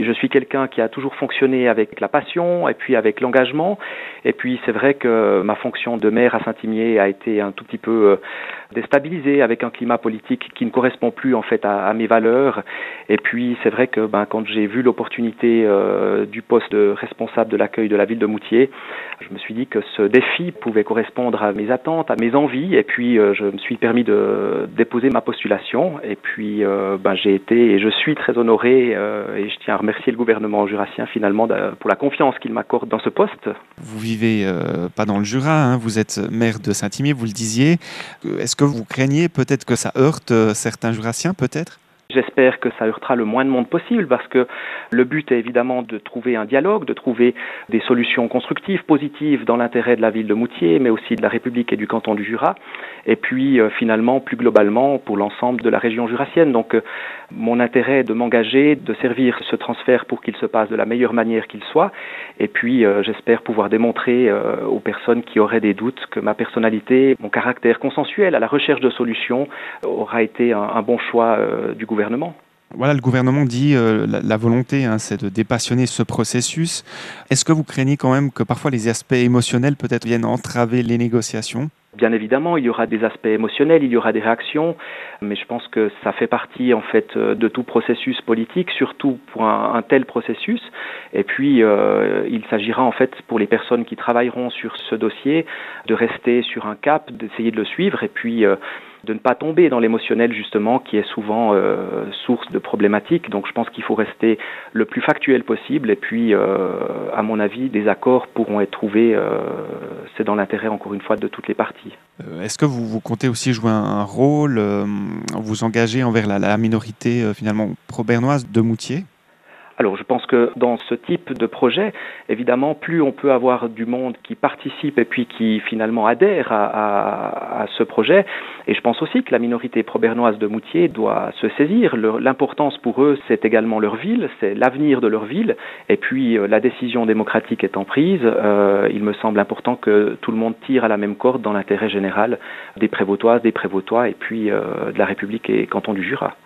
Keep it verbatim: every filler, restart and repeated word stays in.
je suis quelqu'un qui a toujours fonctionné avec la passion et puis avec l'engagement. Et puis c'est vrai que ma fonction de maire à Saint-Imier a été un tout petit peu déstabilisée avec un climat politique qui ne correspond plus en fait à, à mes valeurs. Et puis c'est vrai que ben, quand j'ai vu l'opportunité euh, du poste de responsable de l'accueil de la ville de Moutier, je me suis dit que ce défi pouvait correspondre à mes attentes, à mes envies. Et puis euh, je me suis permis de déposer ma postulation. Et puis euh, ben, j'ai été et je suis très honoré euh, et je tiens à remercier le gouvernement jurassien finalement de, pour la confiance qu'il m'accorde dans ce poste. Vous vivez euh, pas dans le Jura, hein, vous êtes maire de Saint-Imier, vous le disiez. Est-ce que vous craignez peut-être que ça heurte euh, certains jurassiens, peut-être ? J'espère que ça heurtera le moins de monde possible parce que le but est évidemment de trouver un dialogue, de trouver des solutions constructives, positives dans l'intérêt de la ville de Moutier, mais aussi de la République et du canton du Jura. Et puis euh, finalement, plus globalement, pour l'ensemble de la région jurassienne. Donc euh, mon intérêt est de m'engager, de servir ce transfert pour qu'il se passe de la meilleure manière qu'il soit. Et puis euh, j'espère pouvoir démontrer euh, aux personnes qui auraient des doutes que ma personnalité, mon caractère consensuel à la recherche de solutions aura été un, un bon choix euh, du gouvernement. Gouvernement. Voilà, le gouvernement dit euh, la, la volonté, hein, c'est de dépassionner ce processus. Est-ce que vous craignez quand même que parfois les aspects émotionnels peut-être viennent entraver les négociations ? Bien évidemment, il y aura des aspects émotionnels, il y aura des réactions, mais je pense que ça fait partie en fait de tout processus politique, surtout pour un, un tel processus. Et puis, euh, il s'agira en fait pour les personnes qui travailleront sur ce dossier de rester sur un cap, d'essayer de le suivre et puis euh, de ne pas tomber dans l'émotionnel justement qui est souvent euh, source de problématiques. Donc je pense qu'il faut rester le plus factuel possible et puis euh, à mon avis des accords pourront être trouvés, euh, c'est dans l'intérêt encore une fois de toutes les parties. Euh, est-ce que vous, vous comptez aussi jouer un, un rôle, euh, vous engager envers la, la minorité euh, finalement pro-bernoise de Moutier ? Alors je pense que dans ce type de projet, évidemment, plus on peut avoir du monde qui participe et puis qui finalement adhère à, à, à ce projet, et je pense aussi que la minorité pro-bernoise de Moutier doit se saisir. Le, l'importance pour eux, c'est également leur ville, c'est l'avenir de leur ville, et puis euh, la décision démocratique étant prise, euh, il me semble important que tout le monde tire à la même corde dans l'intérêt général des Prévôtoises, des Prévôtois, et puis euh, de la République et canton du Jura.